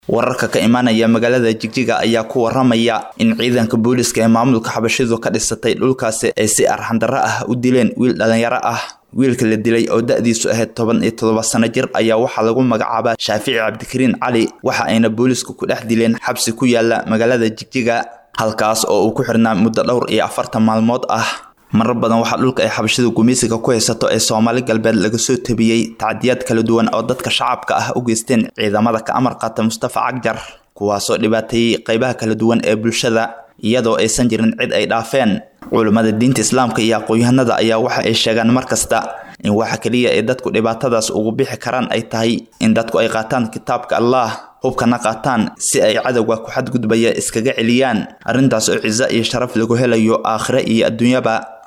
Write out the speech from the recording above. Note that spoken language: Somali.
wararka ka imaanaya magaalada Jigjiga ayaa ku waramaya in ciidanka booliska ee maamulka xabashidu ka dhisatay dhulkaasi ay si arxan darro ah u dileen wiil dhalinyaro ah. wiilka la dilay oo da'diisu ahayd 17 sano jir ayaa waxa lagu magacaabaa Shaafici Cabdikariin Cali, waxa ayna boolisku ku dhex dileen xabsi ku yaala magaalada Jigjiga, halkaas oo uu ku xirnaa muddo dhowr iyo 40 maalmood ah. marar badan waxa dhulka ay xabashidu gumeysiga ku haysato ee Soomaali galbeed laga soo tabiyay tacdiyad kala duwan oo dadka shacabka ah u geysteen ciidamada ka amar qaata Mustafa Cagjar, kuwaasoo dhibaatay qaybaha kala duwan ee bulshada iyadoo aysan jirin cid ay dhaafeen. culimada diinta Islaamka iyo aqoonyahanada ayaa waxa ay sheegaan markasta in waxa kaliya ee dadku dhibaatadaas ugu bixi karaan ay tahay in dadku ay qaataan kitaabka Allah, hubkana qaataan si ay cadawga ku xadgudbaya iskaga celiyaan, arrintaas oo ciza iyo sharaf lagu helayo aakhira iyo adduunyaba.